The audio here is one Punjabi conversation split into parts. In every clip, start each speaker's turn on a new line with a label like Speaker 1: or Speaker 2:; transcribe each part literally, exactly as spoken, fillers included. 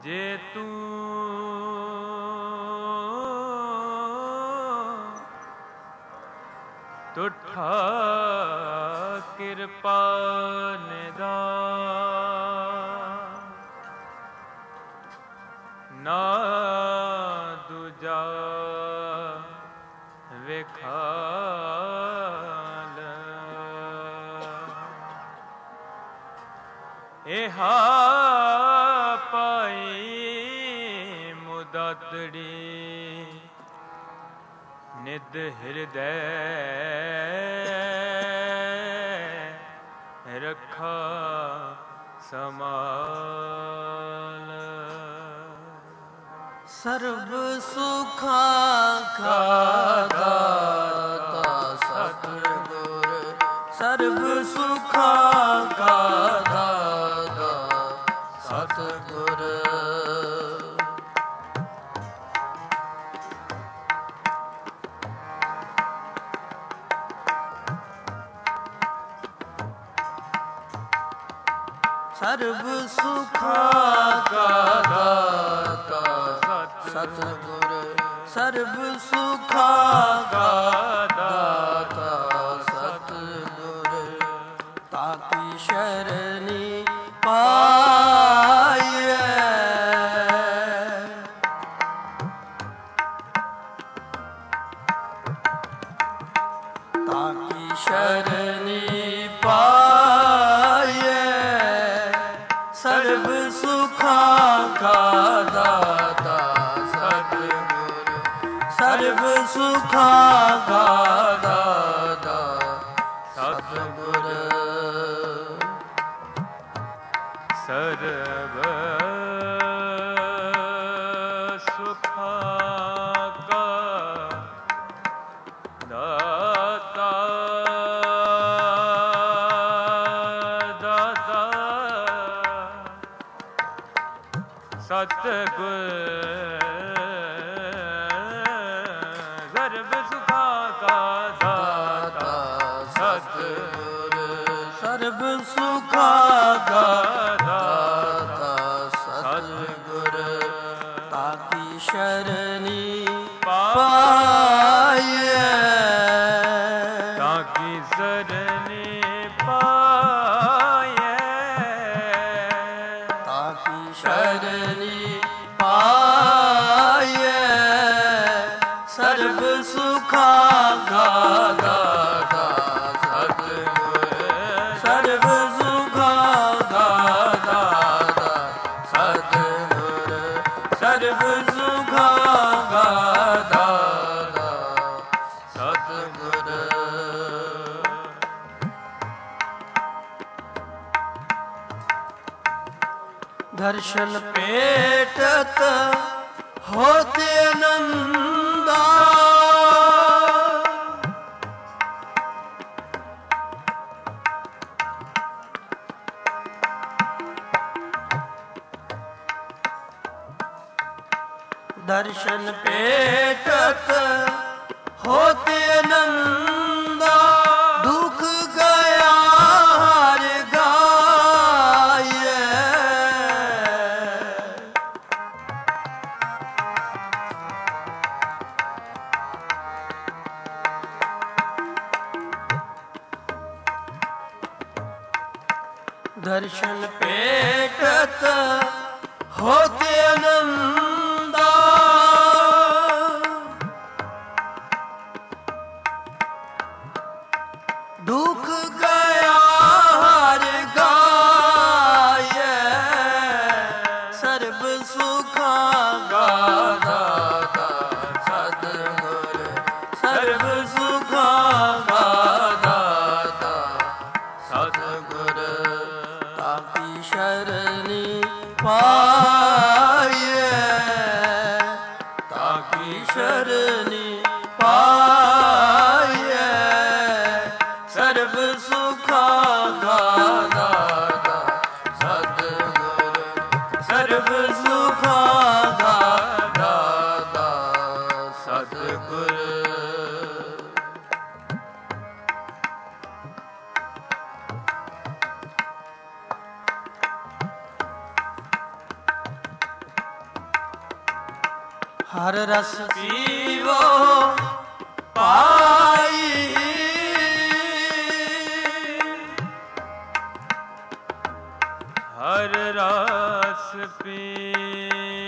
Speaker 1: ਜੇ ਤੂੰ ਤੁਠਾ ਕਿਰਪਾ ਨਿਦਾਨ, ਨਾ ਦੂਜਾ ਵੇਖਾਲ। ਇਹਾ ਪਾਈ ਮੁਦਾਤੜੀ, ਨਿਧ ਹਿਰਦੈ ਰੱਖਾ ਸਮਾਲ।
Speaker 2: ਸਰਬ ਸੁਖਾਂ ਕਾ ਦਾਤਾ ਸਤਿਗੁਰ, ਸਰਬ ਸੁਖਾਂ ਕਾ ਦਾਤਾ ਸਤਿਗੁਰ। ਸਰਬ ਸੁਖਾਂ ਕਾ ਦਾਤਾ ਸਤਿਗੁਰ, ਸਰਬ ਸੁਖਾਂ ਕਾ ਦਾਤਾ ਸਤਿਗੁਰ। ਤਾਕੀ ਸ਼ਰਨੀ ਪਾਈਐ, ਤਾਕੀ ਸ਼ਰਨੀ ਪਾਈਐ। ਸਰਬ ਸੁਖਾਂ ਕਾ ਦਾਤਾ ਸਤਿਗੁਰ, ਸਰਬ ਸੁਖਾਂ ਕਾ ਦਾਤਾ ਸਤਿਗੁਰ।
Speaker 1: ਸਰਬ ਸੁਖਾਂ ਕਾ ਦਾਤਾ ਦਾਤਾ ਸਤਿਗੁਰ। ਸਰਬ ਸੁਖਾਂ ਕਾ ਦਾਤਾ ਸਤਿਗੁਰ,
Speaker 2: ਸਰਬ ਸੁਖਾਂ ਕਾ ਦਾਤਾ ਸਤਿਗੁਰ। ਤਾਕੀ ਸ਼ਰਨੀ ਪਾਈਐ,
Speaker 1: ਤਾਕੀ ਸ਼ਰਨੀ ਪਾਈਐ।
Speaker 2: ਤਾਕੀ ਸ਼ਰਨੀ ਪਾਈਐ। ਸਰਬ ਸੁਖਾਂ ਕਾ ਦਾਤਾ ਸਤਿਗੁਰ, ਸਰਬ ਸੁਖਾਂ ਕਾ ਦਾਤਾ ਸਤਿਗੁਰ, ਸਰਬ ਸੁਖਾਂ ਕਾ ਦਾਤਾ ਸਤਿਗੁਰ। ਦਰਸ਼ਨ ਭੇਟਤ ਹੋਤੇ ਆਨੰਦਾ, ਦਰਸ਼ਨ ਭੇਟਤ ਹੋਤੇ ਆਨੰਦਾ। ਦੁਖ ਗਿਆ ਹਰਿ ਗਾਇਐ, ਦਰਸ਼ਨ ਭੇਟਤ ਹੋਤੇ ਆਨੰਦਾ। ਦੁਖ ਗਿਆ ਹਰਿ ਗਾਇਐ। ਸਰਬ ਸੁਖਾਂ ਕਾ ਦਾਤਾ ਸਤਿਗੁਰ, ਸਰਬ ਸੁਖਾਂ ਕਾ ਦਾਤਾ ਸਤਿਗੁਰ। ਤਾਕੀ ਸ਼ਰਨੀ ਪਾਈਐ, ਤਾਕੀ ਸ਼ਰਨੀ ਪਾਈਐ। ਸਰਬ ਸੁਖਾਂ ਕਾ ਦਾਤਾ ਸਤਿਗੁਰ, ਸਰਬ ਸੁਖਾਂ ਕਾ ਦਾਤਾ ਸਤਿਗੁਰ। ਹਰ ਰਸ ਪੀਵੋ ਪਾਈ,
Speaker 1: ਹਰ ਰਸ ਪੀਵੋ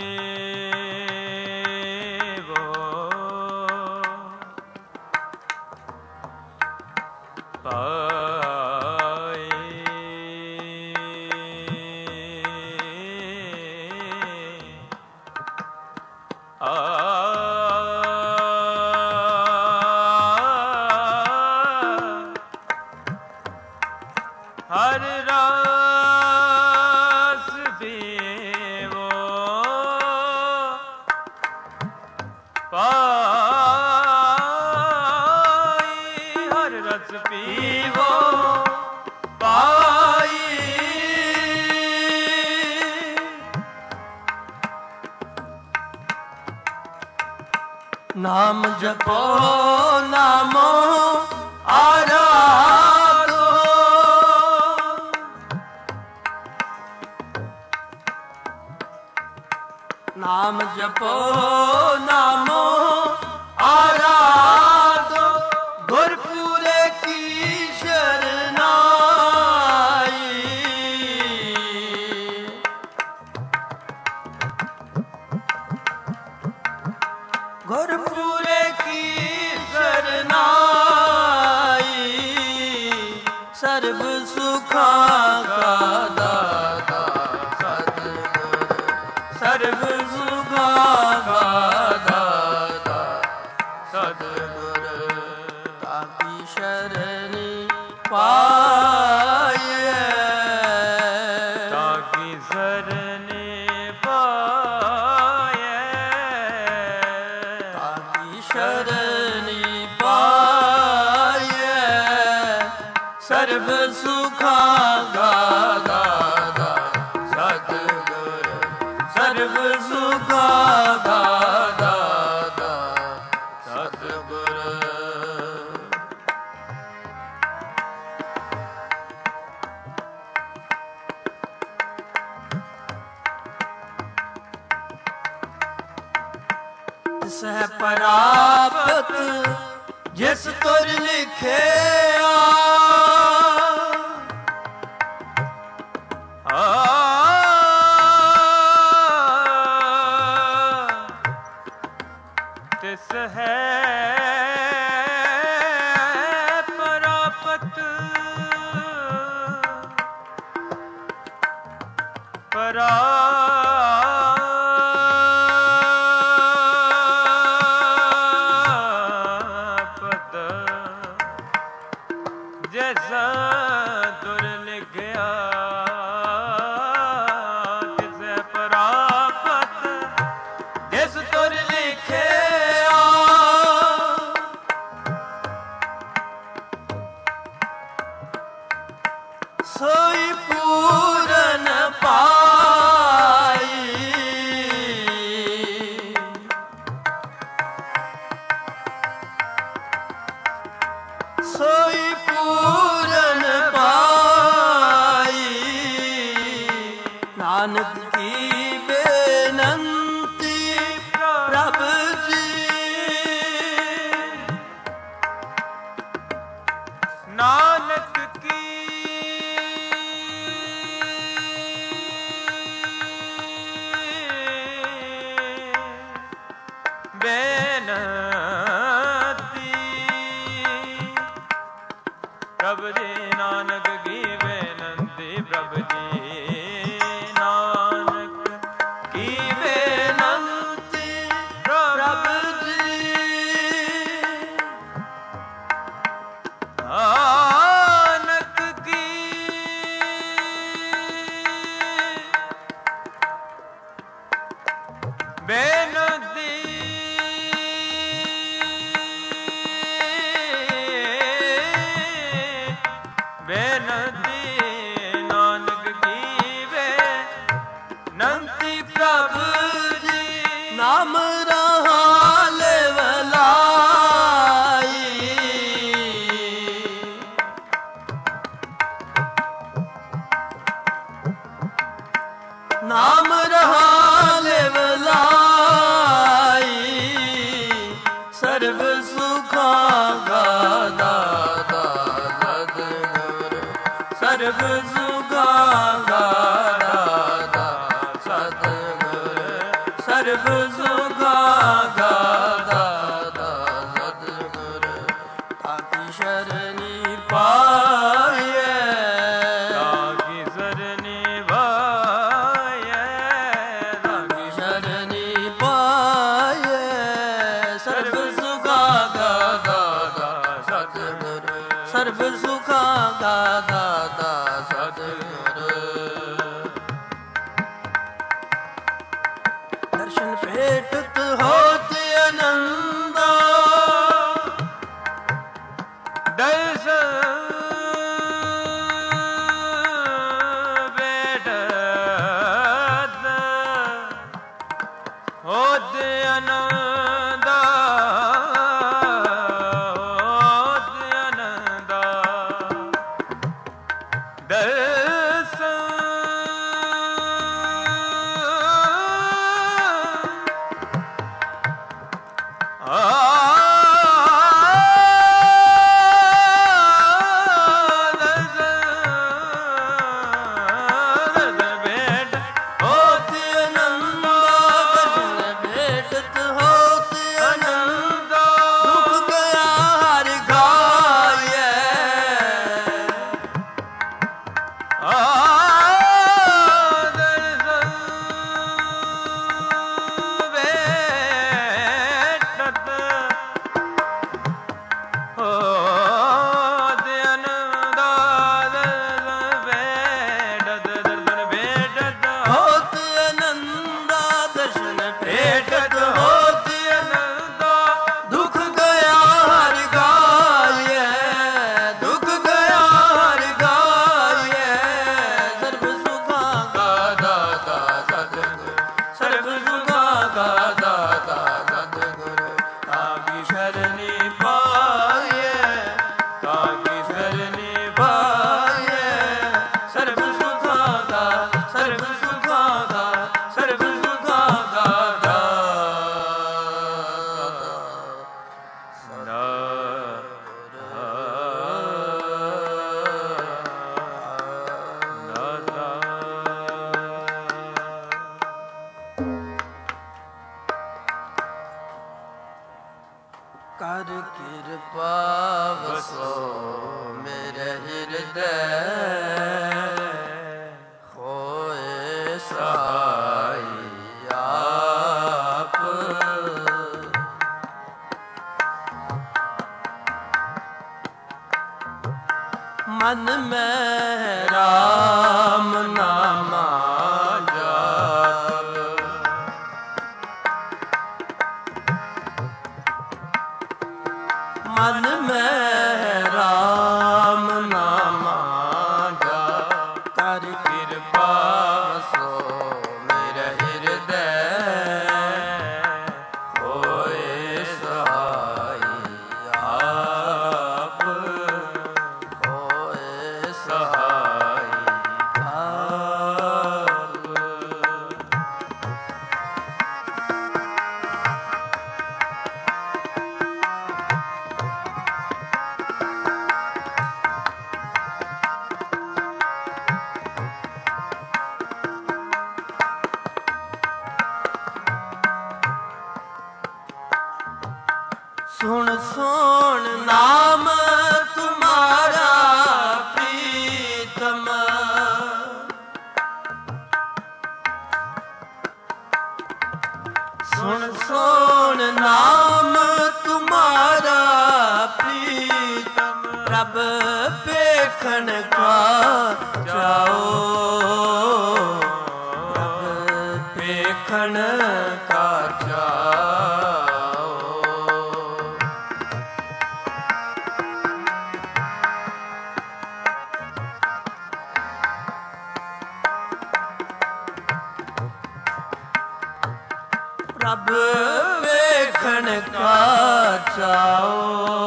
Speaker 1: ਪਾਈ, ਆ ਹਰ ਰਸ ਪੀਵੋ ਪਾਈ, ਹਰ ਰਸ ਪੀਵੋ ਪਾਈ,
Speaker 2: ਨਾਮ ਜਪੋ ਨਾਮੋ ਆਰਾਧੋ, ਨਾਮ ਜਪੋ ਨਾਮੋ ਆਰਾਧੋ, ਗੁਰਪੂਰੇ ਕੀ ਸ਼ਰਨਾਈ, ਗੁਰਪੂਰੇ ਕੀ ਸ਼ਰਨਾਈ, ਸਰਬ ਸੁਖਾਂ ਕਾ ਦਾਤਾ ਸਤਿਗੁਰ, ਸਰਬ ਸੁਖਾਂ ਕਾ ਦਾਤਾ ਸਤਿਗੁਰ, ਤਾਕੀ ਸ਼ਰਨੀ ਪਾਈਐ,
Speaker 1: ਤਾਕੀ ਸਰਨੇ ਪਾਇਐ,
Speaker 2: ਤਾਕੀ ਸ਼ਰਨੀ ਪਾਈਐ, ਸਰਬ ਸੁਖਾਂ ਕਾ ਦਾਤਾ ਸਤਿਗੁਰ, ਸਰਬ ਸੁਖਾਂ ਕਾ ਦਾਤਾ ਸਤਿਗੁਰ। ਤਿਸ ਹੈ ਪ੍ਰਾਪਤ ਜਿਸ ਤੁਰ ਲਿਖਿਆ,
Speaker 1: ਆ ਤਿਸ ਹੈ ਪ੍ਰਾਪਤ, ਪ੍ਰਾਪਤ ਜੈਸਾ ਤੁਰ ਲਿਖਿਆ, ਤਿਸ ਹੈ ਪ੍ਰਾਪਤ ਜਿਸ ਤੁਰ ਲਿਖਿਆ,
Speaker 2: ਸੋਈ ਪੂਰਨ ਪਾਈ, ਸੋਈ ਪੂਰਨ ਪਾਈ, ਨਾਨਕ ਕੀ ਬੇਨੰਤੀ ਪ੍ਰਭ ਜੀ,
Speaker 1: ਨਾਨਕ ਕੀ ਬੇਨਤੀ, ਪ੍ਰਭ ਜੀ ਨਾਨਕ ਕੀ ਬੇਨਤੀ, ਪ੍ਰਭ ਜੀ ਨਾਨਕ ਕੀ
Speaker 2: ਬੇਨੰਤੀ ਪ੍ਰਭ ਜੀ,
Speaker 1: ਨਾਨਕ ਕੀ ਬੇਨਤੀ, ਬੇਨਤੀ ਨਾਨਕ ਕੀ ਬੇਨਤੀ, ਪ੍ਰਭ ਜੀ
Speaker 2: ਨਾਮ ਰਹਾ ਲੇਵਲਾਈ, ਨਾਮ ਰਹਾ ਲੇਵਲਾਈ, ਸੁਖਾ ਦਾਤਾ ਸਤਿਗੁਰ ਸਰਬ ਸੁਖਾ ਦਾਤਾ ਸਤਿਗੁਰ ਤਾਕੀ ਸ਼ਰਨੀ ਪਾਈਐ
Speaker 1: ਤਾਕੀ ਸ਼ਰਨੀ ਪਾਈਐ ਤਾਕੀ
Speaker 2: ਸ਼ਰਨੀ ਪਾਈਐ ਸਰਬ ਸੁਖਾ ਦਾਤਾ ਸਤਿਗੁਰ ਸਰਬ ਸੁਖਾ ਦਾਤਾ ਸਤਿਗੁਰ ਦਰਸ਼ਨ ਭੇਟਤ ਹੋਤ ਆਨੰਦਾ
Speaker 1: ਦਰਸ਼ਨ ਭੇਟਤ ਹੋਤ ਆਨੰਦਾ ਹੋਤ ਆਨੰਦਾ ਦਰਸ਼ਨ
Speaker 2: ਹੋਤ ਆਨੰਦਾ ਦਰਸ਼ਨ ਭੇਟਤ ਹੋਤ ਆਨੰਦਾ ਦੁਖ ਗਿਆ ਹਰਿ ਗਾਇਐ ਹੋਤ ਆਨੰਦਾ ਦਰਸ਼ਨ ਭੇਟਤ ਹੋਤ ਆਨੰਦਾ ਦੁਖ ਗਿਆ ਹਰਿ ਗਾਇਐ ਦੁਖ ਗਿਆ ਹਰਿ ਗਾਇਐ ਸਰਬ ਸੁਖਾ ਦਾਤਾ ਸਤਿਗੁਰ ਸਰਬ ਸੁਖਾ ਦਾਤਾ ਸਤਿਗੁਰ ਤਾਕੀ ਸ਼ਰਨੀ ਪਾਈਐ
Speaker 1: ਤਾਕੀ ਸ਼ਰਨੀ
Speaker 2: ਪਾਈਐ ਸਰਬ ਸੁਖਾ ਦਾ ਸਰਬ ਸੁਖਾ ਦਾ ਸਰਬ ਸੁਖਾ ਦਾ ਕਰ ਕਿਰਪਾ ਵਸੋ ਮੇਰੇ ਹਿਰਦੈ ਹੋਏ ਸਹਾਈ ਆਪ ਮਨ ਮੈਂ ਰਾਮ ਨਾਮਾ ਜਾਪ ਮਨ ਮੈਂ ਰਾਮ ਨਾਮਾ ਜਾਪ ਕਰ ਕਿਰਪਾ ਸੋ ਮੇਰੇ ਹਿਰਦੈ ਹੋਏ ਸਹਾਈ ਆਪ ਹੋਏ ਸਹਾਈ ਆਪ ਸੁਣ ਸੁਣ ਨਾਮ ਤੁਮਾਰਾ ਪ੍ਰੀਤਮ ਸੁਣ ਸੁਣ ਨਾਮ ਤੁਮਾਰਾ ਪ੍ਰੀਤਮ ਪ੍ਰਭ ਵੇਖਣ ਕਾ ਚਾਓ ਪ੍ਰਭ ਵੇਖਣ ਕਾ ਚਾਓ ਪ੍ਰਭ ਵੇਖਣ ਕਾ ਚਾਓ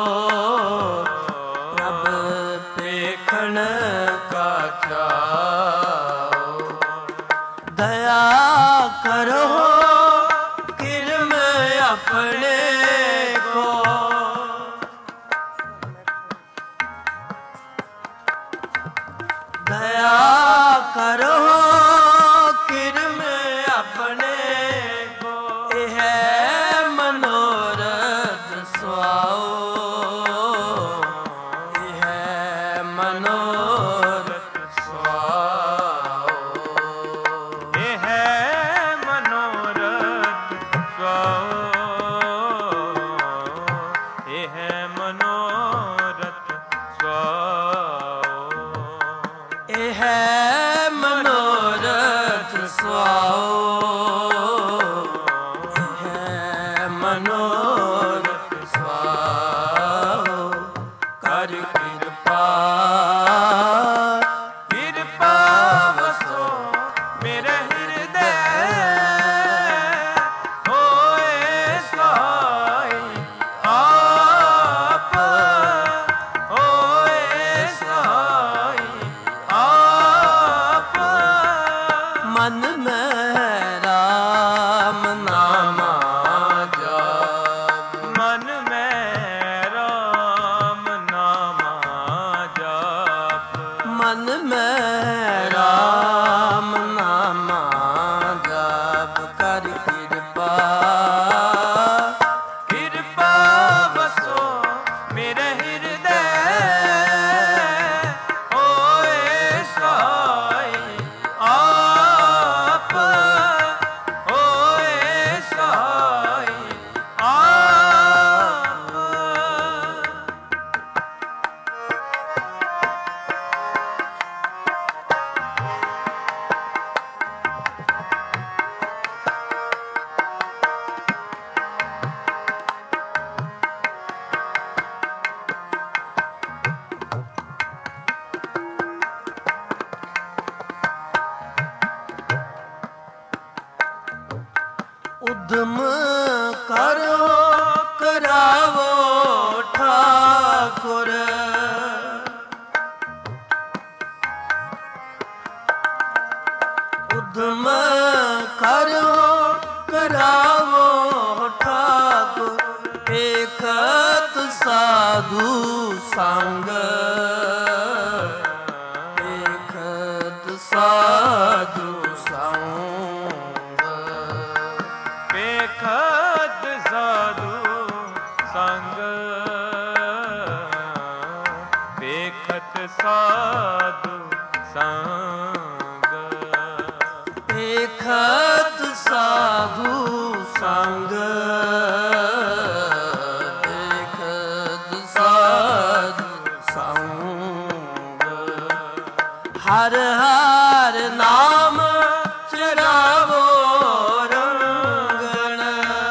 Speaker 2: ਪ੍ਰਭ ਵੇਖਣ ਕਾ ਚਾਓ ਦਇਆ ਕਰੋ ਕਿਰਮ ਆਪਣੇ ਕੋ ਦਇਆ ਕਰੋ ਕਿਰਮ ਆਪਣੇ ਕੋ, ਇਹ ਮਨੋਰਥ ਸੁਆਓ, ਇਹ ਮਨੋਰਥ ਸੁਆਓ,
Speaker 1: ਇਹ ਮਨੋਰਥ ਸੁਆਓ, ਇਹ ਮਨੋਰਥ ਸੁਆਓ,
Speaker 2: ਇਹ ਮਨੋਰਥ ਸੁਆਓ, ਇਹ ਮਨੋਰਥ ਸੁਆਓ, ਕਰ ਕਿਰਪਾ
Speaker 1: ਕਿਰਪਾ ਵਸੋ ਮੇਰੇ ਹਿਰਦੈ, ਹੋਏ ਸਹਾਈ ਆਪ, ਹੋਏ ਸਹਾਈ ਆਪ,
Speaker 2: ਮਨ ਮੈਂ ਰਾਮ ਨਾਮਾ ਜਪ,
Speaker 1: ਮਨ ਮੈਂ ਰਾਮ ਨਾਮਾ ਜਪ,
Speaker 2: ਮਨ ਮੈਂ ਰਾਮ ਨਾਮਾ ਜਪ, ਕਰ ਕਿਰਪਾ
Speaker 1: ਕਿਰਪਾ ਵਸੋ ਮੇਰੇ ਹਿਰਦੈ, ਹੋਏ ਸਹਾਈ ਆਪ, ਹੋਏ ਸਹਾਈ ਆਪ।
Speaker 2: ਉਦਮ ਕਰੋ ਕਰਾਵੋ ਠਾਕੁਰ, ਉਦਮ ਕਰੋ ਕਰਾਵੋ ਠਾਕੁਰ, ਏਕਤ ਸਾਧੂ ਸੰਗ, ਏਕਤ ਸਾਧੂ ਸੰਗ,
Speaker 1: ਵੇਖਤ ਸਾਧੂ ਸੰਗ, ਵੇਖਤ ਸਾਧੂ ਸੰਗ,
Speaker 2: ਏਕਤ ਸਾਧੂ ਸੰਗ, ਏਕਤ ਸਾਧੂ ਸੰਗ, ਹਰ ਹਰ ਨਾਮ ਚਰਾਵੋ ਰੰਗਣ,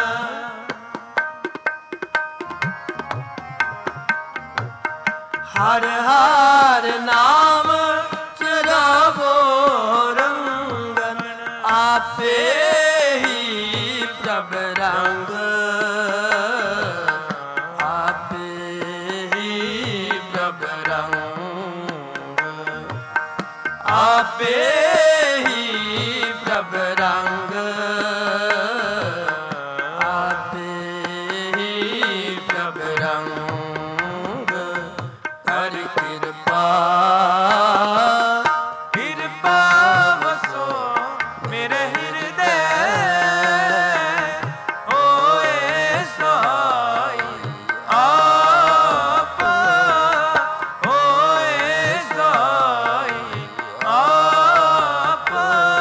Speaker 2: ਹਰ ਹਰ ਨਾਮ ਚਰਾਵੋ ਰੰਗਨ, ਆਪੇ ਹੀ ਪ੍ਰਭ ਰੰਗ, ਆਪੇ ਹੀ ਪ੍ਰਭ ਰੰਗ, ਆਪੇ ਹੀ ਪ੍ਰਭ ਰੰਗ, ਆਪੇ ਹੀ ਪ੍ਰਭ ਰੰਗ, ਕਰ ਕਿਰਪਾ
Speaker 1: ਕਿਰਪਾ ਵਸੋ ਮੇਰੇ ਹਿਰਦੈ, ਹੋਏ ਸਹਾਈ ਆਪ, ਹੋਏ ਸਹਾਈ ਆਪ।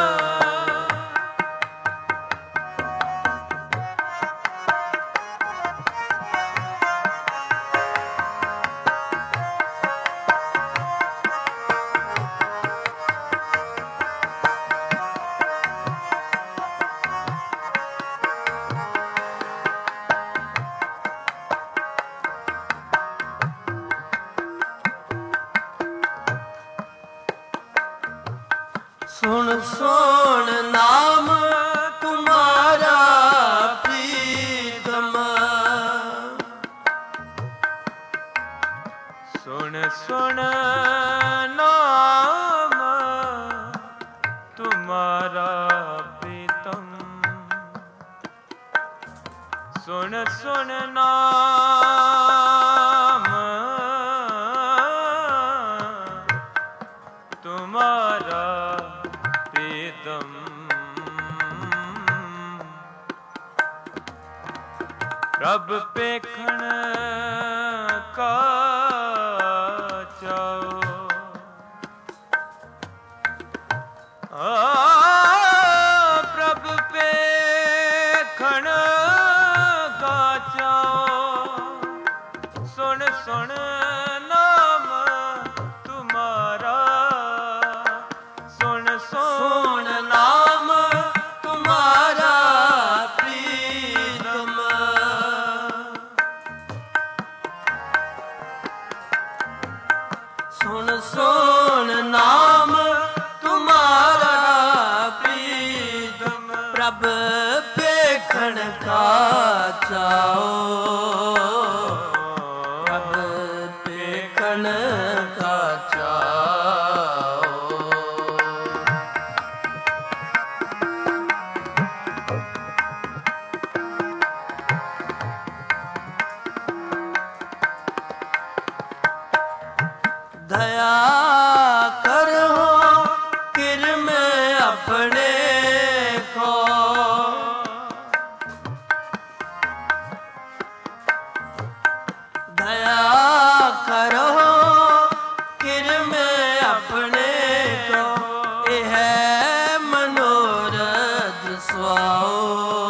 Speaker 2: ਸੁਣ ਸੁਣ ਨਾਮ ਤੁਮਾਰਾ ਪ੍ਰੀਤਮ,
Speaker 1: ਸੁਣ ਸੁਣ ਨਾਮ ਤੁਮਾਰਾ ਪ੍ਰੀਤਮ, ਸੁਣ ਸੁਣ ਨਾਮ ਤੁਮਾਰਾ ਪ੍ਰੀਤਮ ਪ੍ਰਭ ਪੇਖਣ ਕਾ ਚਾਓ ਆ ਪ੍ਰਭ ਪੇਖਣ ਕਾ ਚਾਓ ਸੁਣ ਸੁਣ ਨਾਮ ਤੁਮਾਰਾ ਸੁਣ ਸੁਣ
Speaker 2: ਨਾਮ ਤੁਮਾਰਾ ਪ੍ਰੀਤਮ ਸੁਣ ਸੁਣ ਨਾਮ ਤੁਮਾਰਾ ਪ੍ਰੀਤਮ ਪ੍ਰਭ ਪੇਖਣ ਕਾ ਚਾਓ ਪ੍ਰਭ ਪੇਖਣ ਕਾ ਚਾਓ दया करो किरम अपने को दया करो किरम अपने को यह मनोरथ सुआओ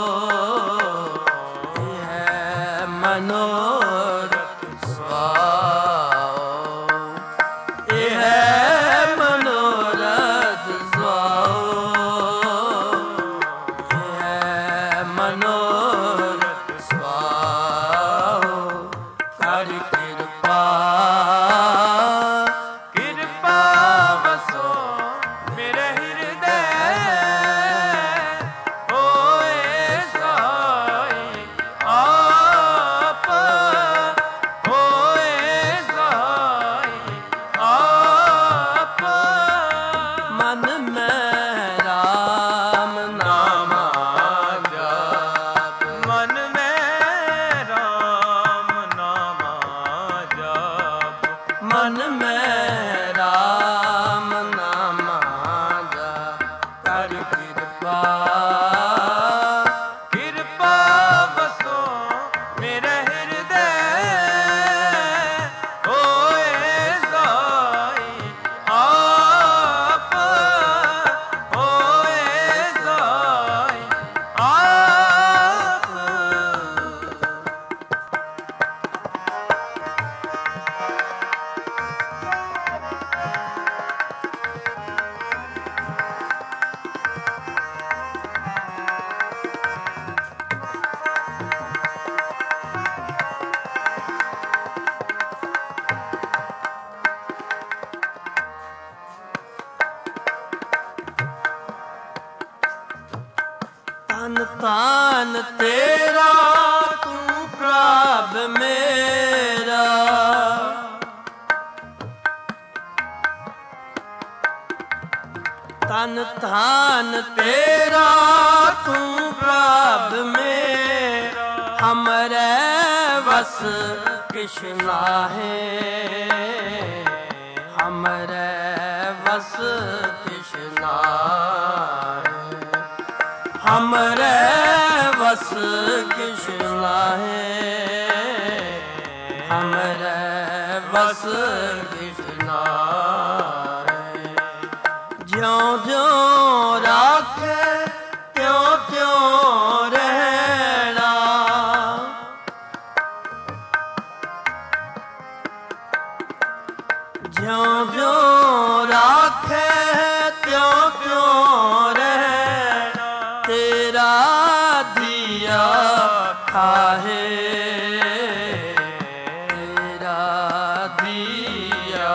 Speaker 2: यह मनोरथ सुआओ मनोरथ सुआओ मनोरथ सुआओ कर कृपा
Speaker 1: ਕਿਰਪਾ ਵਸੋ ਮੇਰੇ ਹਿਰਦੈ ਹੋਏ ਸਾਈ ਆਪ ਹੋਏ ਸਾਈ ਆਪ
Speaker 2: मन में राम नाम जाप
Speaker 1: ਮਨ ਮੈਂ ਰਾਮ ਨਾਮਾ ਜਾਪ
Speaker 2: मन में राम नाम जाप कर कृपा
Speaker 1: ਕਿਰਪਾ ਵਸੋ ਮੇਰੇ ਹਿਰਦੈ ਹੋਏ ਸਾਈ ਆਪ ਹੋਏ ਸਾਈ ਆਪ
Speaker 2: तन तान तेरा तू प्रभ मेरा तन तान तेरा तू प्रभ मेरा हमरे बस कृष्णा है हमरे बस कृष्णा है हमरे बस कृष्णा है हमरे बस कृष्णा है ज्यों ज्यों राखे त्यों त्यों रहना ज्यों ज्यों राखे त्यों त्यों रहना तेरा दिया खाहे तेरा दिया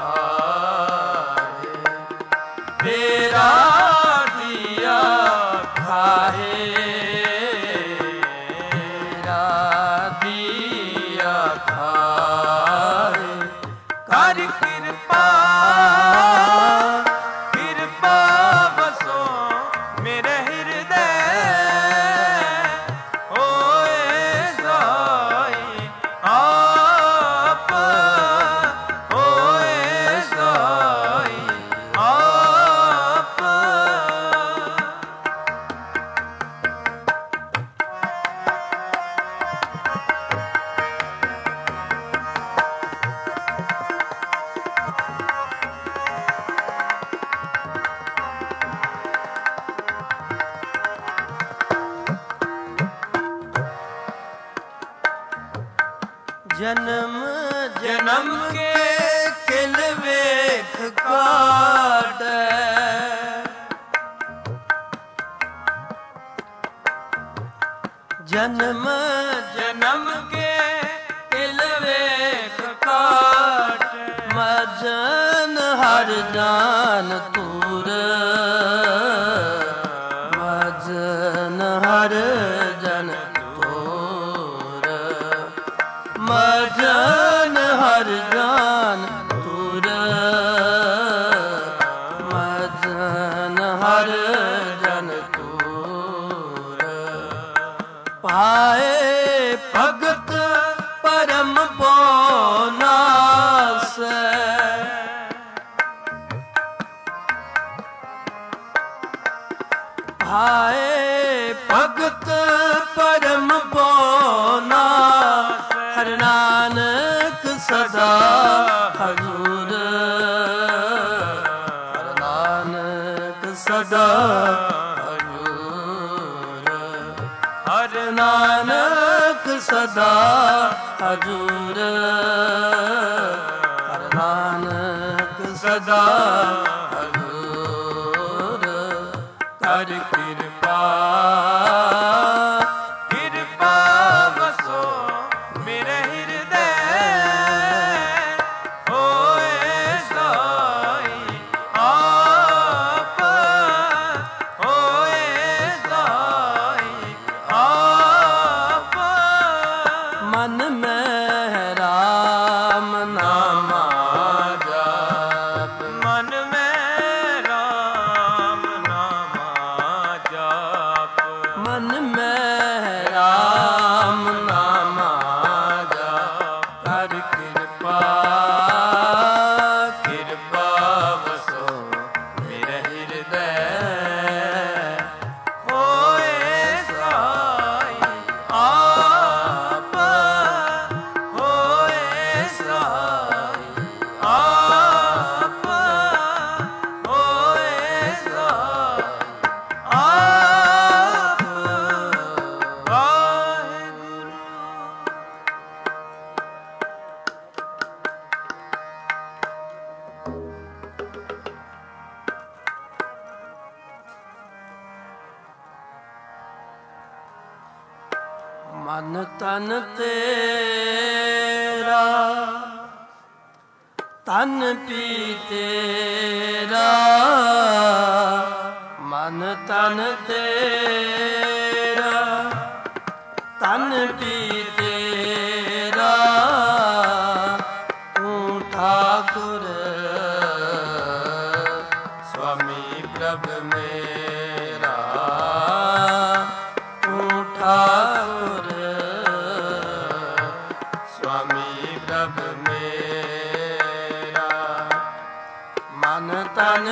Speaker 2: खाहे तेरा दिया खाहे तेरा दिया खाहे
Speaker 1: ਕਰ ਕਿਰਪਾ ਕਿਰਪਾ ਵਸੋ ਮੇਰੇ ਹਿਰਦੈ ਹੋਏ ਸਾਈ ਆਪ ਹੋਏ ਸਾਈ ਆਪ
Speaker 2: ਜਨਮ ਜਨਮ ਕੇ ਕਿਲ ਵੇਖ ਕਾਟੈ, ਜਨਮ ਜਨਮ ਕੇ ਕਿਲ ਵੇਖ ਕਾਟੈ, ਮਜਨ ਹਰ ਜਾਨ ਤੂਰ, ਮਜਨ ਹਰ ਜਨ ਤੂਰ, ਮਜਨ ਹਰ ਜਾਨ ਤੂਰ, ਮਜਨ ਹਰ ਜਨ ਤੂਰ, ਪਾਏ ਭਗਤ ਪਰਮ ਪਉ ਨਾਸੈ, ਪਾਏ ਭਗਤ ਪਰਮ ਪਉ ਨਾਸੈ, ਹਰਿ ਨਾਨਕ ਸਦਾ ਹਜ਼ੂਰ, ਹਰਿ ਨਾਨਕ ਸਦਾ ਹਜ਼ੂਰ, ਹਰਿ ਨਾਨਕ ਸਦਾ ਹਜ਼ੂਰ, ਹਰਿ ਨਾਨਕ ਸਦਾ ਹਜ਼ੂਰ, ਕਰ ਕਿਰਪਾ
Speaker 1: ਕਿਰਪਾ ਵਸੋ ਮੇਰੇ ਹਿਰਦੈ, ਹੋਏ ਸਾਈ ਆਪ, ਹੋਏ ਸਾਈ ਆਪ,
Speaker 2: ਮਨ ਮੈਂ ਰਾਮ ਨਾਮਾ ਜਾਪ,
Speaker 1: ਮਨ ਮੈਂ ਰਾਮ ਨਾਮਾ ਜਾਪ,
Speaker 2: ਮਨ ਮੈਂ ਰਾਮ ਨਾਮਾ ਜਾਪ, ਕਰ ਕਿਰਪਾ
Speaker 1: ਕਿਰਪਾ ਵਸੋ ਮੇਰੇ ਹਿਰਦੈ, ਹੋਏ ਸਾਈ ਆਪ, ਹੋਏ ਸਾਈ ਆਪ, ਹੋਏ ਸਾਈ ਆਪ, ਵਾਹਿਗੁਰੂ।
Speaker 2: ਮਨ ਤਨ ਤੇਰਾ, ਤਨ ਪੀ ਤੇਰਾ, ਮਨ ਤਨ ਤੇਰਾ, ਤਨ ਪੀ ਤੇਰਾ, ਤੂੰ ਠਾਕੁਰ
Speaker 1: स्वामी प्रभ मेरा,
Speaker 2: ਤੂੰ ਠਾਕੁਰ
Speaker 1: स्वामी प्रभ मेरा,
Speaker 2: ਮਨ ਤਨ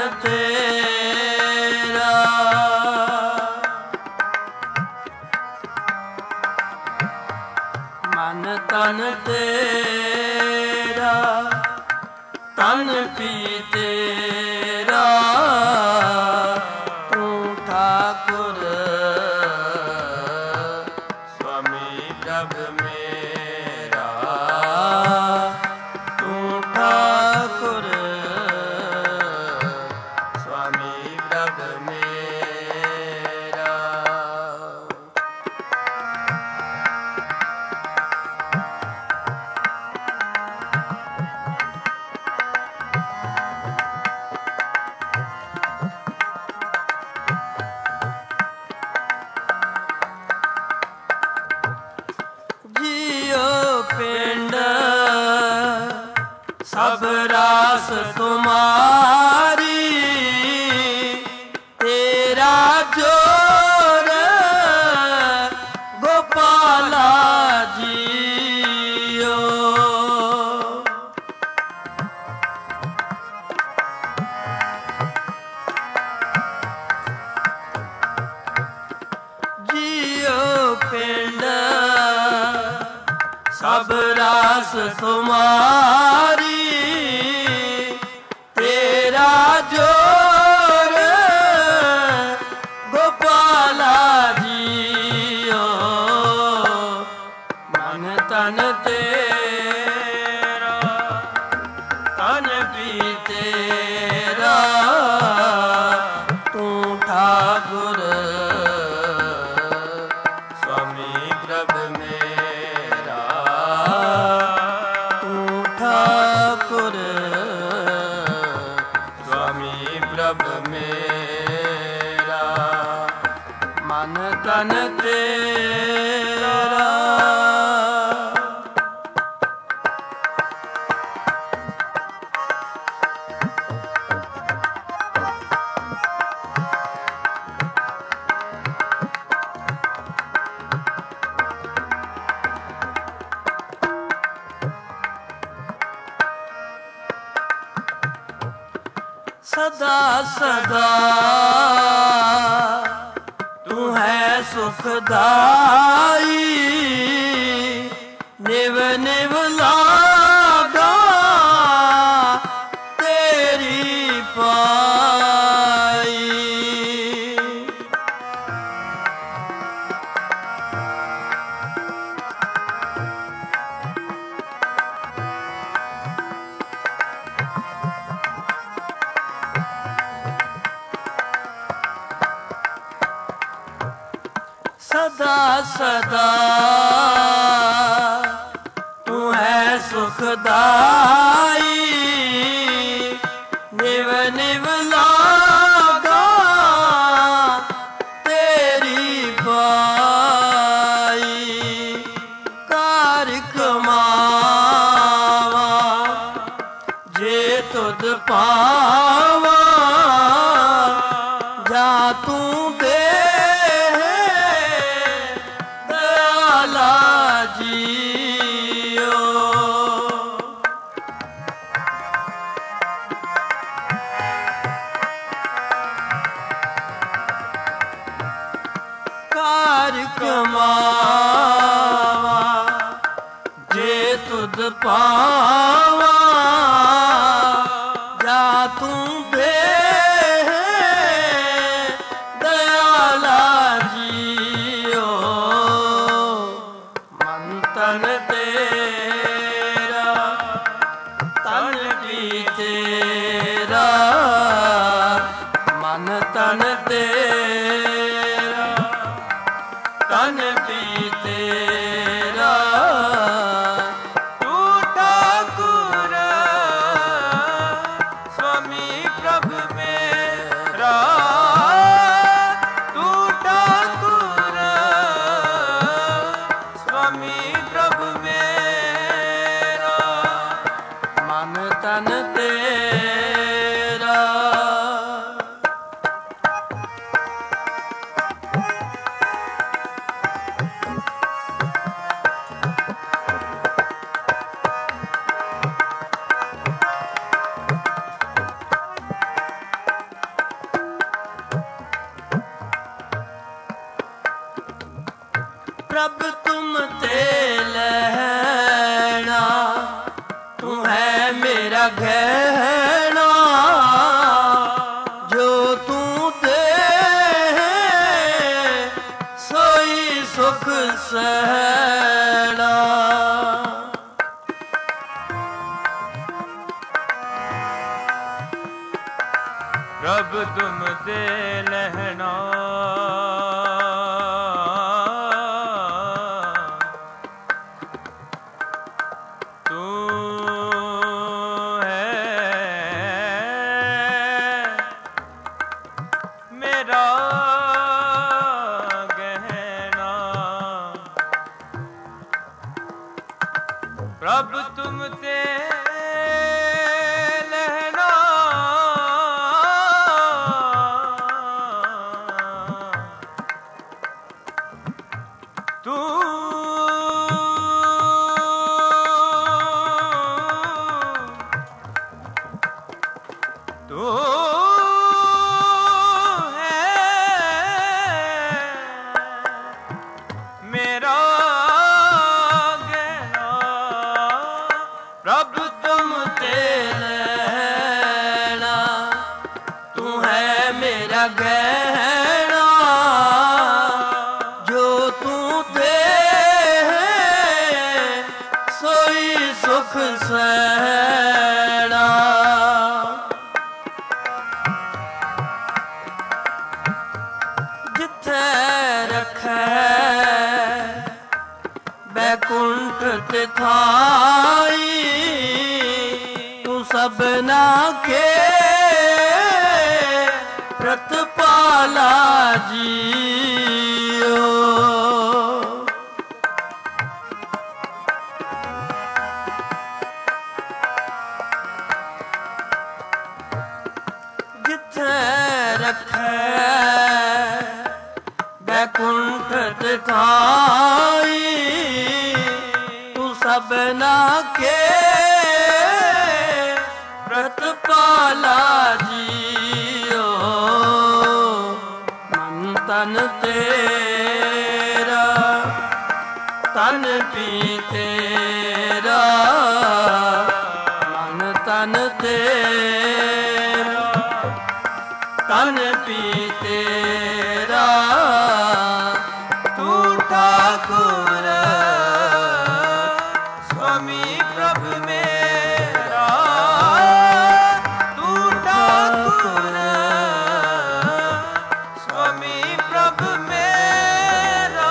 Speaker 2: ਤੇਰਾ, ਮਨ ਤਨ ਤੇਰਾ, ਤਨ ਪੀ ਤੇਰਾ, ਤੂੰ ਠਾਕੁਰ
Speaker 1: स्वामी प्रभ मेरा,
Speaker 2: ਤੂੰ ਠਾਕੁਰ
Speaker 1: स्वामी प्रभ मेरा,
Speaker 2: ਜੀਓ ਪਿੰਡ ਸਭ ਰਾਸ ਤੁਮਾਰੀ, ਤੇਰਾ ਜੋਰ ਗੋਪਾਲਾ ਜੀਓ, ਜੀਓ ਪਿੰਡ ਸਭ ਰਾਸ ਤੁਮਾਰੀ, ਤੇਰਾ ਜੋਰ ਗੋਪਾਲਾ ਜੀਓ, ਮਨ ਤਨ ਤੇ ਮੇਰਾ ਮਨ ਤਨ ਤੇਰਾ। सदा सदा तू है सुखदाई, निव निव लागा तेरी पाई। सदा सदा तू है सुखदाई, निव निव लागा तेरी पाई। कार कमावा जे तुद पावा, जा तू दे जियो। कार कमावा जे तुद पावा, जा तू दे दयाला जियो। तन तेरा तन भी तेरा, मन तन तेरा तन भी तेरा।
Speaker 1: तू ठाकुर स्वामी प्रभु मेरा, तू ठाकुर स्वामी प्रभु मेरा
Speaker 2: मन तन तेरा। प्रभ तुम ते लहना, तू है मेरा गहना, जो तू दे सोई सुख सहना।
Speaker 1: प्रभ तुम दे लहना, तू है मेरा गहना। प्रभ तुम ते लहना, तू तू है मेरा गहना।
Speaker 2: प्रभ तुम ते लहना, तू है मेरा गहना, जो तू दे सोई सुख सहना। जिथे रखै बैकुंठ तिथाई, तू सबना के ਗੋਪਾਲਾ ਜੀਓ। ਜਿੱਥੇ ਰੱਖੈ ਬੈਕੁੰਠ ਦਿਖਾਈ, ਤੂੰ ਸਭਨਾ ਕੇ ਪ੍ਰਤਪਾਲਾ ਜੀਓ। ਮਨ ਤਨ ਤੇਰਾ ਤਨ ਪੀ ਤੇਰਾ, ਮਨ ਤਨ ਤੇਰਾ ਤਨ ਪੀ ਤੇਰਾ, ਤੂੰ ਠਾਕੁਰ स्वामी प्रभु मेरा, तू ठाकुर स्वामी प्रभु मेरा,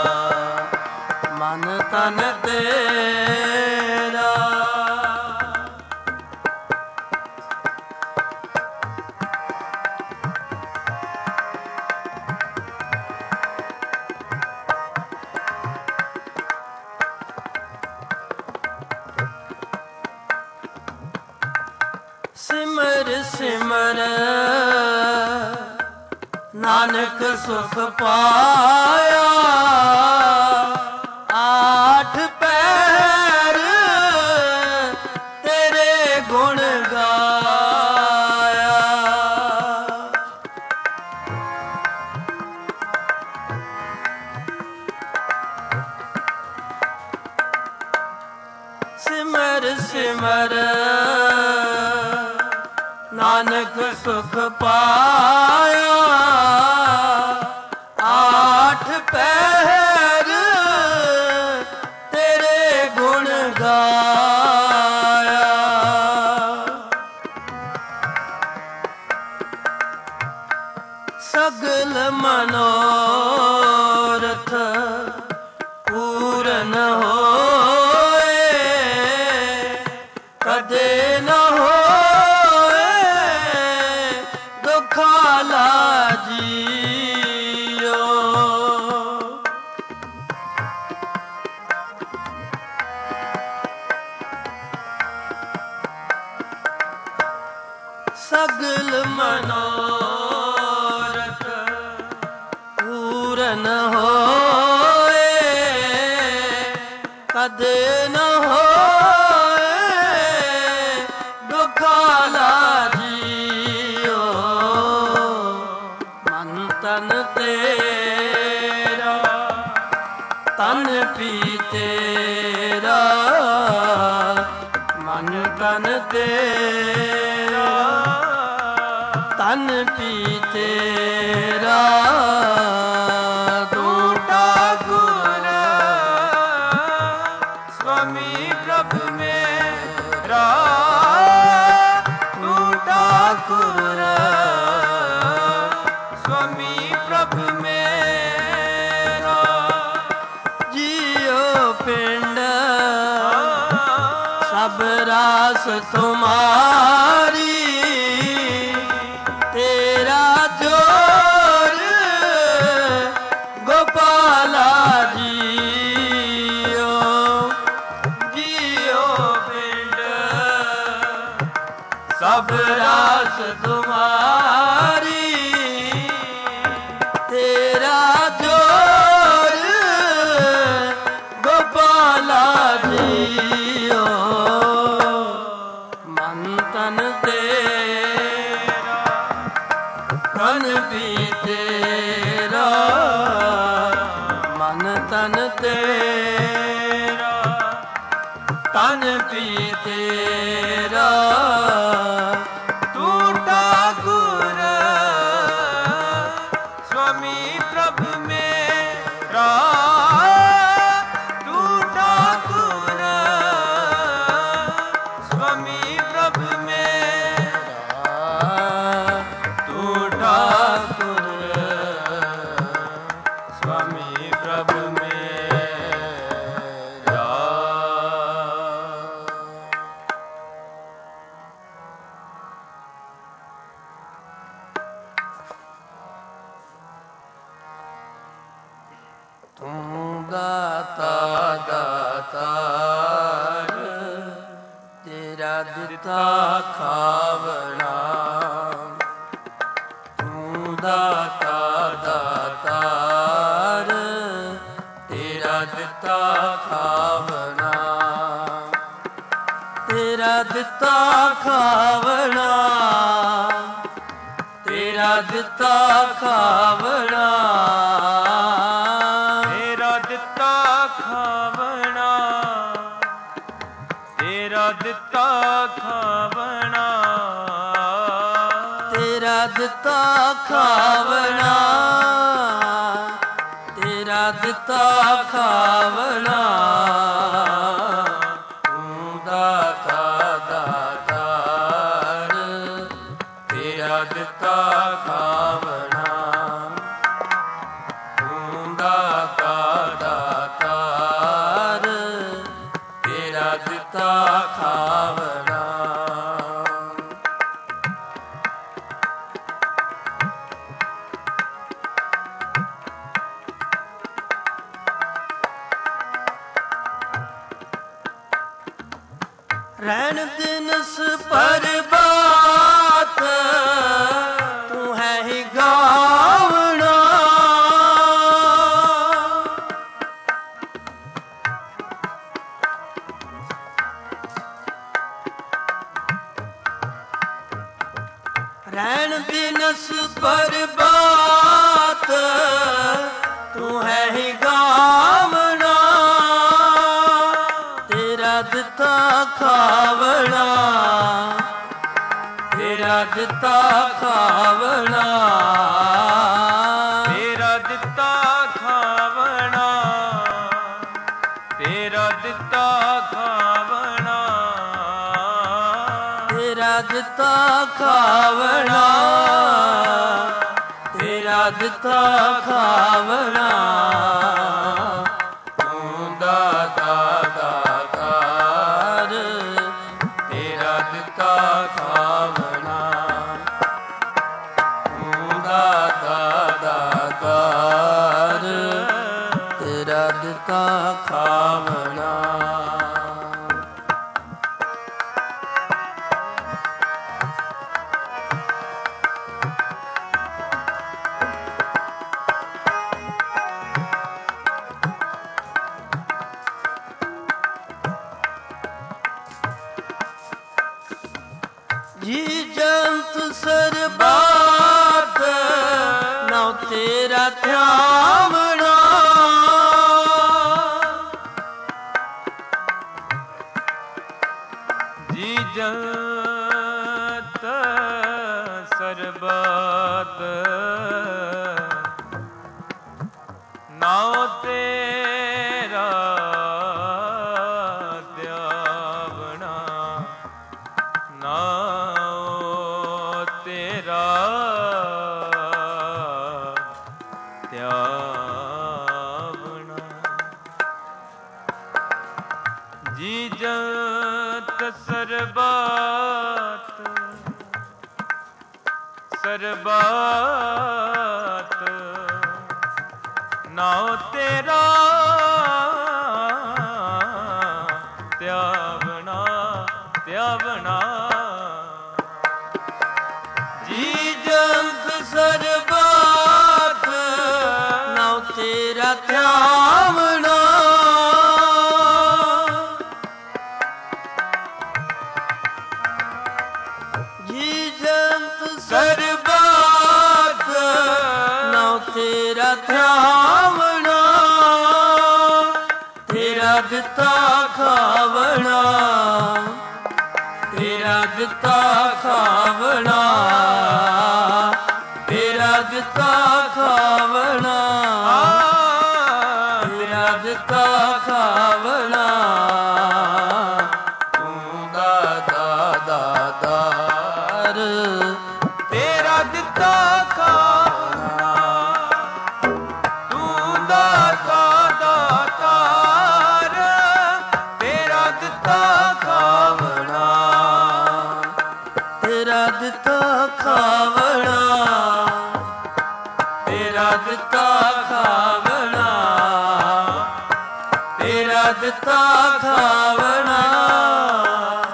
Speaker 2: मन तन तेरा। सिमर सिमर नानक सुख पाया, आठ पैर तेरे गुण गाया। सिमर सिमर नानक सुख पाया, आठ पहर तेरे गुण गाया। सगल मनोरथ पूरन होए, कदे न हो दुखाला जीओ। सगल मनोरथ पूरन होए, कदे न होए दुखाला जीओ। मन तन तेरा तन पी तेरा, मन तन तेरा तन पी तेरा, तू ठाकुर स्वामी प्रभु मेरा, तू ठाकुर स्वामी प्रभु मेरा। जियो पिंड सब रास तुम्हारी, तेरा जोर गोपाला जियो। जियो पिंड सब रास तुम्हारी, तेरा जोर गोपाला जियो। मन तन तेरा तन भी तेरा, मन तन तेरा तन भी तेरा, तू ठाकुर स्वामी प्रभु मेरा, तू ठाकुर स्वामी प्रभु मेरा, तू ठाकुर स्वामी प्रभु मेरा। ਦਾਤਾ ਦਾਤਾਰ ਤੇਰਾ ਦਿੱਤਾ ਖਾਵਣਾ, ਤੇਰਾ ਦਿੱਤਾ ਖਾਵਣਾ, ਤੇਰਾ ਦਿੱਤਾ ਖਾਵਣਾ,
Speaker 1: ਤੇਰਾ ਦਿੱਤਾ ਖਾਵਣਾ, ਤੇਰਾ ਦਿੱਤਾ ਖਾਵਣਾ,
Speaker 2: ਤੇਰਾ ਦਿੱਤਾ ਖਾਵਣਾ, ਤੇਰਾ ਦਿੱਤਾ ਖਾਵਣਾ, ਤੂੰ ਦਾਤਾ ਦਾਤਾਰ ਤੇਰਾ ਦਿੱਤਾ ਖਾਵਣਾ, ਤੂੰ ਦਾਤਾ ਦਾਤਾਰ ਤੇਰਾ ਦਿੱਤਾ ਖਾਵਣਾ। ਰਹਿਣ ਦਿਨਸ ਪਰਬਾਤ ਤੂੰ ਹੈ ਹੀ ਗਾਵਣਾ, ਰਹਿਣ ਦਿਨਸ ਪਰਬਾਤ ਤੂੰ ਹੈ ਹੀ ਗਾਵਣਾ, ਤੇਰਾ ਦਿੱਤਾ ਖਾਵਣਾ, ਤੇਰਾ ਦਿੱਤਾ ਖਾਵਣਾ,
Speaker 1: ਤੇਰਾ ਦਿੱਤਾ ਖਾਵਣਾ, ਤੇਰਾ ਦਿੱਤਾ ਖਾਵਣਾ,
Speaker 2: ਤੇਰਾ ਦਿੱਤਾ ਖਾਵਣਾ, ਤੇਰਾ ਦਿੱਤਾ ਖਾਵਣਾ, ਤੂੰ ਦਾਤਾ ਦਾਤਾਰ ਤੇਰਾ ਦਿੱਤਾ ਖਾਵਣਾ, ਤੂੰ ਦਾਤਾ ਦਾਤਾਰ ਤੇਰਾ ਦਿੱਤਾ ਖਾਵਣਾ। ਜੀ ਜੰਤ ਸਰਬਾਤ ਨਉ ਤੇਰਾ ਧਿਆਵਣਾ,
Speaker 1: ਜੀ ਜੰਤ ਸਰਬਤ ਨਾਉ ਤੇਰਾ ਧਿਆਵਣਾ, ਨਾਉ ਤੇਰਾ ਧਿਆਵਣਾ, ਜੀ ਜੰਤ ਸਰਬਤ ਸਰਬਤ ਨਾਉ ਤੇਰਾ ਧਿਆਵਣਾ, ਧਿਆਵਣਾ,
Speaker 2: ਜੀ ਜੰਤ ਸਰਬਾਤ ਨਉ ਤੇਰਾ ਧਿਆਵਣਾ, ਜੀ ਜੰਤ ਸਰਬਾਤ ਨਉ ਤੇਰਾ ਧਿਆਵਣਾ, ਤੇਰਾ ਦਿੱਤਾ ਖਾਵਣਾ, ਤੇਰਾ ਦਿੱਤਾ ਖਾਵਣਾ, ਤੇਰਾ ਦਿੱਤਾ ਖਾਵਣਾ, ਤੇਰਾ ਦਿੱਤਾ ਖਾਵਣਾ, ਤੂੰ ਦਾਤਾ ਦਾਤਾਰ
Speaker 1: ਤੇਰਾ ਦਿੱਤਾ ਖਾਵਣਾ, ਤੂੰ ਦਾਤਾ ਦਾਤਾਰ ਤੇਰਾ ਦਿੱਤਾ ਖਾਵਣਾ,
Speaker 2: ਤੇਰਾ ਦਿੱਤਾ ਖਾਵਣਾ, ਤੇਰਾ ਦਿੱਤਾ ਖਾਵਣਾ, ਤੇਰਾ ਦਿੱਤਾ ਖਾਵਣਾ,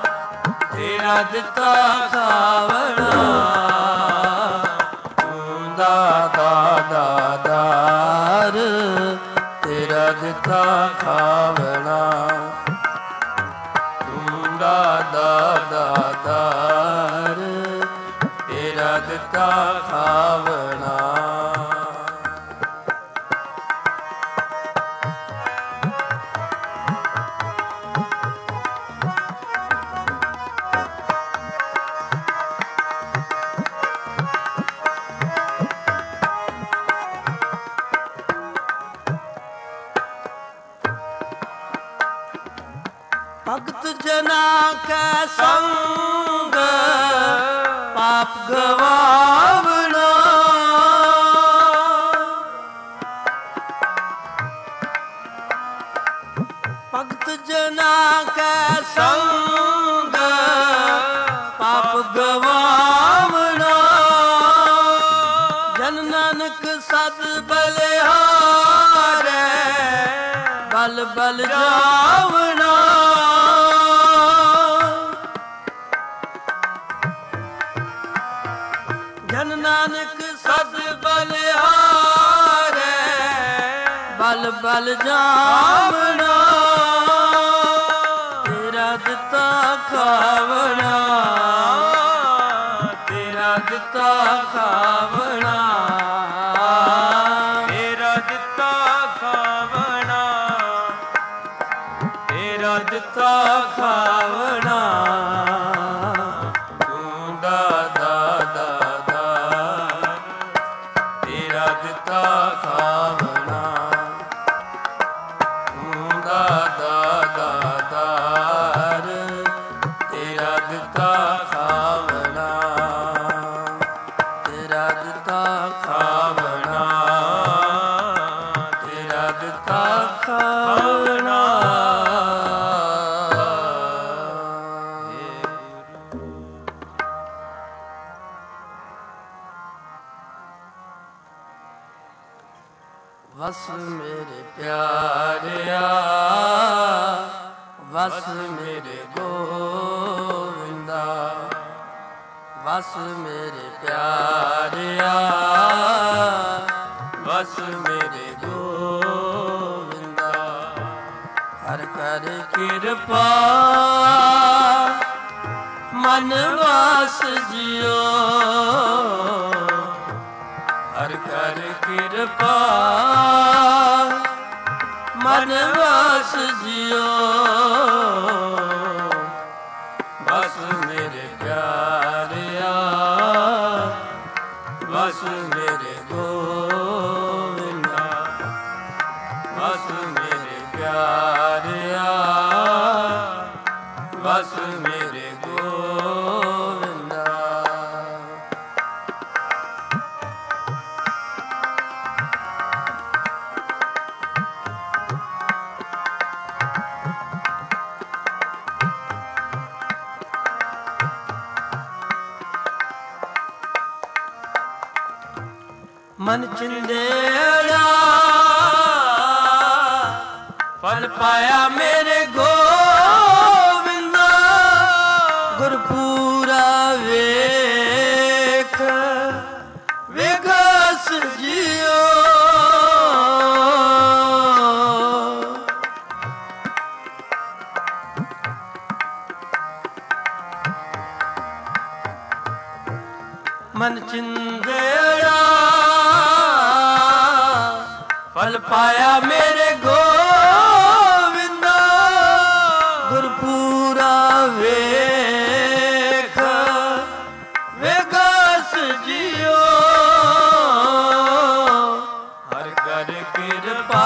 Speaker 2: ਤੇਰਾ ਦਿੱਤਾ ਖਾਵਣਾ, ਤੂੰ ਦਾ ਦਾਦਾ ਦਾਰ ਤੇਰਾ ਦਿੱਤਾ ਖਾਵਣਾ ਤੂੰ ਦਾਦਾ ਦਾਦਾਰ ਤੇਰਾ ਦਿੱਤਾ ਖਾਵਣਾ ਭਗਤ ਜਨਾ ਕੈ ਸੰਗ ਪਾਪ ਗਵਾਵਣਾ ਭਗਤ ਜਨਾ ਕੈ ਸੰਗ ਪਾਪ ਗਵਾਵਣਾ ਜਨ ਨਾਨਕ ਸਦ ਬਲਿਹਾਰੈ ਬਲ ਬਲ ਜਾਵਣਾ ਜਨ ਨਾਨਕ ਸਦ ਬਲਿਹਾਰੈ ਬਲ ਬਲ ਜਾਵਣਾ ਤੇਰਾ ਦਿੱਤਾ ਖਾਵਣਾ ਤੇਰਾ ਦਿੱਤਾ ਖਾਵਣਾ
Speaker 1: ਤੇਰਾ ਦਿੱਤਾ ਖਾਵਣਾ
Speaker 2: ਤੇਰਾ ਦਿੱਤਾ ਖਾਵਣਾ ਤੂੰ ਦਾਦਾ ਦਾਦਾ ਤੇਰਾ ਦਿੱਤਾ ਖਾਵਣਾ ਤੂੰ ਦਾਦਾ ਦਾਦਾਰ ਤੇਰਾ ਦਿੱਤਾ ਖਾਵਣਾ ਤੇਰਾ ਦਿੱਤਾ ਖਾਵਣਾ ਤੇਰਾ ਦਿੱਤਾ ਖਾਵਣਾ ਵਸ ਮੇਰੇ ਪਿਆਰਿਆ ਵਸ ਮੇਰੇ ਗੋਵਿੰਦਾ ਵਸ ਮੇਰੇ ਪਿਆਰਿਆ ਵਸ ਮੇਰੇ ਗੋਵਿੰਦਾ ਹਰ ਕਰ ਕਿਰਪਾ ਮਨ ਵਾਸ ਜਿਓ ਹਰ ਕਰ ਕਿਰਪਾ ਮਨ ਵਾਸ ਜਿਓ ਬਸ ਮੇਰੇ ਪਿਆਰਿਆ ਬਸ ਮੇਰੇ ਗੋਵਿੰਦਾ ਬਸ ਮੇਰੇ ਪਿਆਰਿਆ ਬਸ ਮੇਰੇ ਗੋਵਿੰਦਾ ਮਨ ਚਿੰਦੇੜਾ ਫਲ ਪਾਇਆ ਮੇਰੇ ਗੋਵਿੰਦਾ ਗੁਰਪੂਰਾ ਵੇਖ ਵਿਗਸ ਜਿਓ ਮਨ ਚਿੰਦੇੜਾ ਫਲ ਪਾਇਆ ਮੇਰੇ ਗੋਵਿੰਦਾ ਗੁਰਪੂਰਾ ਵੇਖ ਵਿਗਸ ਜਿਓ ਹਰ ਕਰ ਕਿਰਪਾ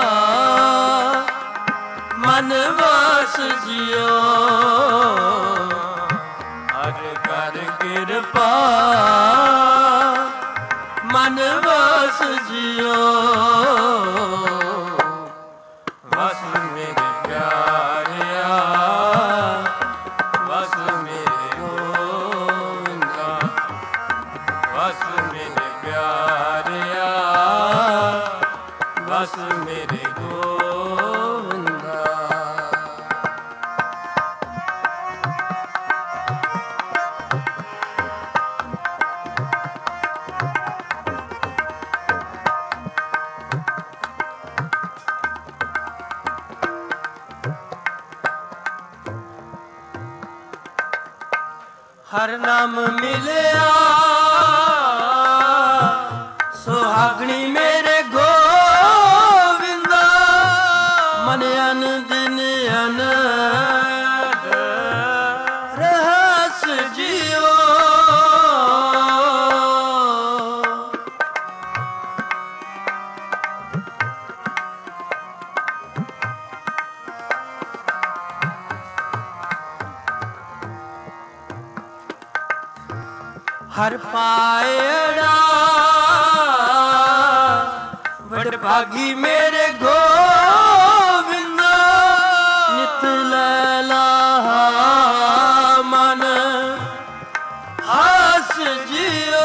Speaker 2: ਮਨ ਵਾਸ ਜਿਓ ਹਰ ਕਰ ਕਿਰਪਾ ਮਨ ਵਾਸ ਜਿਓ ਵਸ ਮੇਰੇ ਪਿਆਰਿਆ ਵਸ ਮੇਰੇ ਗੋਵਿੰਦਾ ਵਸ ਮੇਰੇ ਪਿਆਰਿਆ ਵਸ ਮੇਰੇ ਗੋਵਿੰਦਾ ਹਰ ਨਾਮ ਮਿਲਿਆ ਸੁਹਾਗਣੀ ਮੇਰੇ ਗੋਵਿੰਦਾ ਮਨ ਅਨ ਦਿਨ ਅਨੰਦ ਰਹਸ ਜਿਉ ਹਰ ਪਾਇੜਾ ਵਡ ਭਾਗੀ ਮੇਰੇ ਗੋਵਿੰਦਾ ਨਿਤ ਲੈਲਾ ਮਨ ਹਸ ਜਿਉ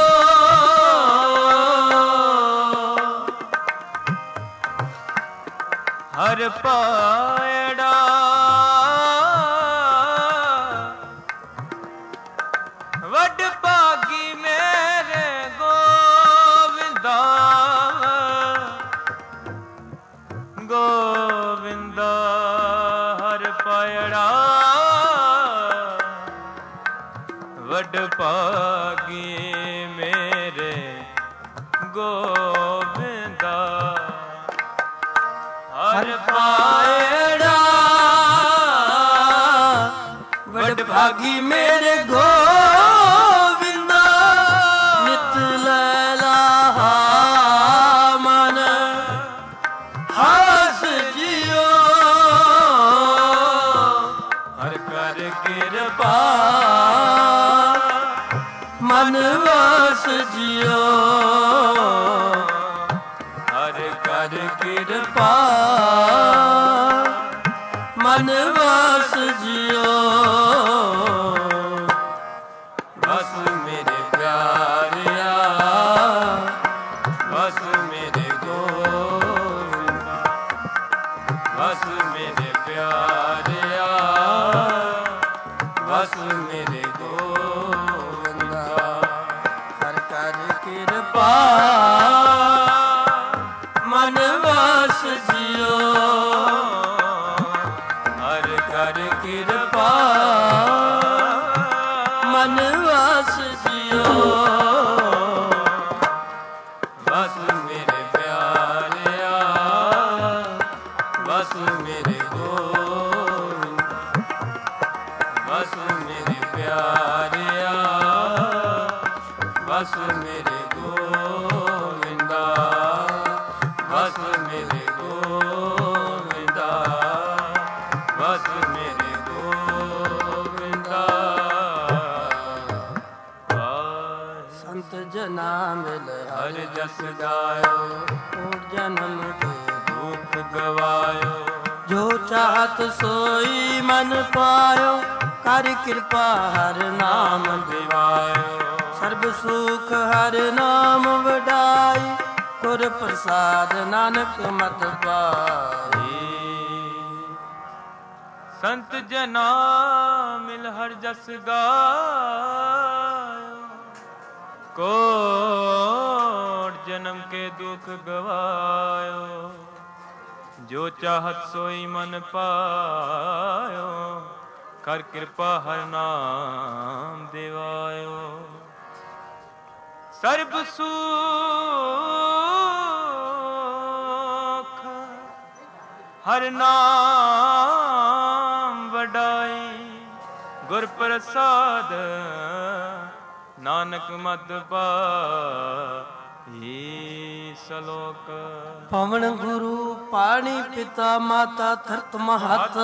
Speaker 1: ਹਰ ਪਾਇੜਾ ਵੱਡ ਭਾਗੀ ਮੇਰੇ ਗੋਵਿੰਦਾ ਗੋਵਿੰਦਾ ਹਰ ਪਾਇੜਾ ਵੱਡ ਭਾਗੀ ਮੇਰੇ ਗੋਵਿੰਦਾ
Speaker 2: ਹਰ ਪਾਇੜਾ ਵੱਡ ਭਾਗੀ ਮੇਰੇ ਗੋਵਿੰਦਾ ਨਿਤ ਲੈਲਾ ਮਨ ਹਸ ਜਿਉ ਹਰ ਕਰ ਕਿਰਪਾ ਮਨ ਵਸ ਜਿਉ ਹਰ ਕਰ ਕਿਰਪਾ ਮਨ ਵਸ ਜਿਉ ਬਸ ਮੇਰੇ ਪਿਆਰਿਆ ਬਸ ਮੇਰੇ ਗੋਵਿੰਦਾ ਬਸ ਮੇਰੇ ਪਿਆਰਿਆ ਬਸ ਮੇਰੇ ਗੋਵਿੰਦਾ ਹਰ ਕਰ ਕਿਰਪਾ ਮਨ ਵਸ ਜਿਉ ਹਰ ਕਰ ਕਿਰਪਾ ਮਨ ਵਸ ਜਿਉ ਬਸ ਮੇਰੇ ਪਿਆਰਿਆ ਬਸ ਮੇਰੇ ਗੋਵਿੰਦਾ ਬਸ ਮੇਰੇ ਪਿਆਰਿਆ ਬਸ ਮੇਰੇ ਗੋਵਿੰਦਾ ਬਸ ਮੇਰੇ ਗੋਵਿੰਦਾ ਬਸ ਮੇਰੇ ਗੋਵਿੰਦਾ ਸੰਤ ਜਨਾ ਮਿਲ ਹਰ ਜਸ ਗਾਇਓ ਓ ਜਨਮ ਕੇ ਦੁਖ ਗਵਾਇਓ ਜੋ ਚਾਹਤ ਸੋਈ ਮਨ ਪਾਇਓ ਕਰ ਕਿਰਪਾ ਹਰ ਨਾਮ ਦਿਵਾਇਓ ਸਰਬ ਸੁਖ ਹਰ ਨਾਮ ਵਡਾਈ ਗੁਰ ਪ੍ਰਸਾਦ ਨਾਨਕ ਮਤ ਪਾਈ
Speaker 1: ਸੰਤ ਜਨਾ ਮਿਲ ਹਰ ਜਸ ਗਾਇਓ ਕੋਟ ਜਨਮ ਕੇ ਦੁਖ ਗਵਾਇਓ ਜੋ ਚਾਹਤ ਸੋਈ ਮਨ ਪਾਇਓ ਕਰ ਕਿਰਪਾ ਹਰ ਨਾਮ ਦਿਵਾਇਓ ਸਰਬ ਸੁਖ ਹਰ ਨਾਮ ਵਡਾਈ ਗੁਰ ਪ੍ਰਸਾਦ ਨਾਨਕ ਮਤ ਪਾਈ ਸਲੋਕ
Speaker 2: ਪਵਨ ਗੁਰੂ ਪਾਣੀ ਪਿਤਾ ਮਾਤਾ ਧਰਤ ਮਹਤ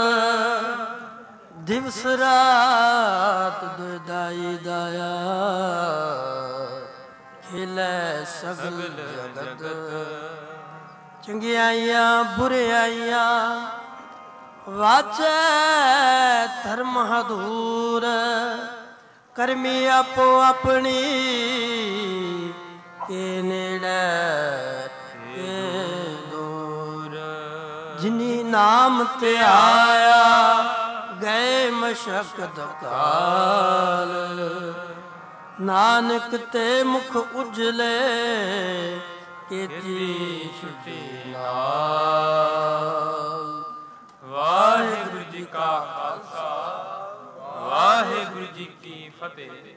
Speaker 2: ਦਿਵਸ ਰਾਤ ਦੁਦਾਈ ਦਾਇਆ ਖਿਲੇ ਸਗਲ ਜਗਤ ਚੰਗਿਆਈਆਂ ਬੁਰਿਆਈਆਂ ਵਾਚੈ ਧਰਮ ਹਦੂਰ ਕਰਮੀ ਆਪੋ ਆਪਣੀ ਕੇ ਨੇੜੇ ਕੇ ਦੂਰ ਜਿਨੀ ਨਾਮ ਤੇ ਆਇਆ ਗਏ ਮਸ਼ਕਤ ਕਾਲ ਨਾਨਕ ਤੇ ਮੁਖ ਉਜਲੇ ਕੀਤੀ ਛੁਟੀ ਨਾਲ
Speaker 1: ਵਾਹਿਗੁਰੂ ਜੀ ਕਾ ਖਾਲਸਾ ਵਾਹਿਗੁਰੂ ਜੀ ਕੀ ਫਤਿਹ।